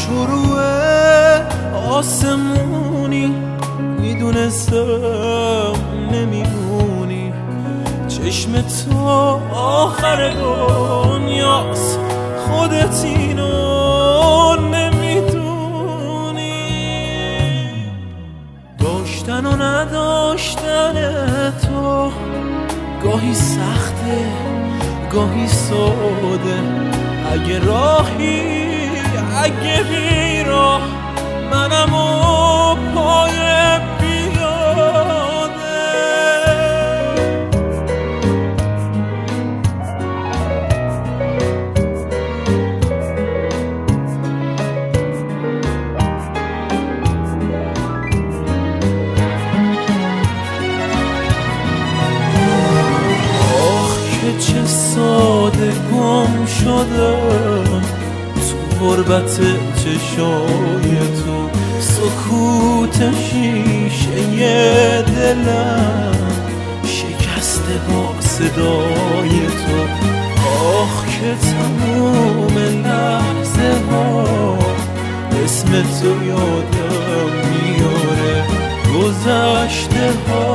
شروع آسمونی میدونستم نمیمونی، چشم تو آخر دنیاست، خودت اینو نمیدونی. داشتن و نداشتن تو گاهی سخته گاهی ساده، اگه راهی اگه بیراه منم و پای بیاده. آخ که چه ساده گم شدم تو غربت چشای تو، سکوت شیشه دلم شکسته با صدای تو. آخ که تموم لحظه ها اسم تو یادم میاره، گذشته ها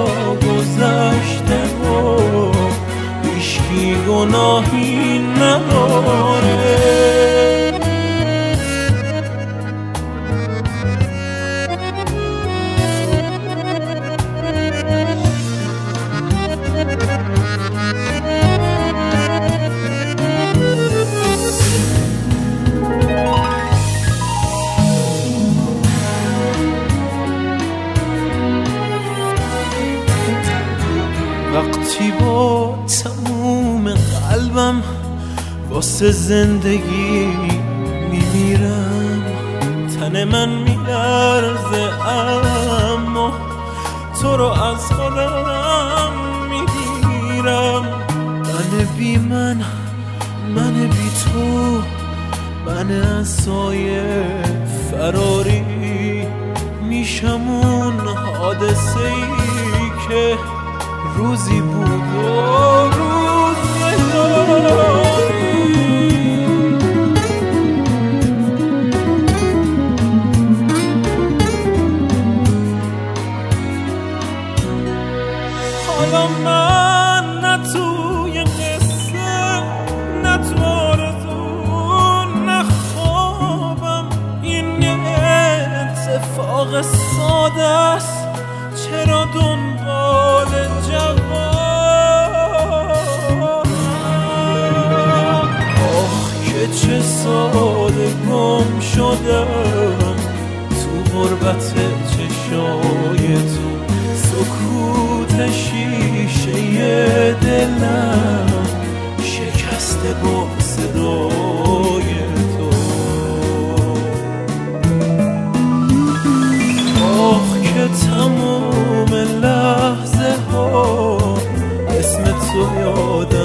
هیچکی گناهی نداره. وقتی با تموم قلبم واسه زندگی میمیرم، تن من میلرزه اما تو رو از خودم میگیرم. من بی تو، من از سایه فراری میشم اون حادثه ای که روزی بود و روز نداری. حالا من نه توی قصه نه تو آرزو نه خوابم، این یه اتفاق ساده است، چرا دنبال جوابم؟ آخ که چه ساده گم شدم تو غربت چشای تو، سکوت شیشه دلم شکسته با صدای تو. آخ که تموم لحظه ها اسم تو یادم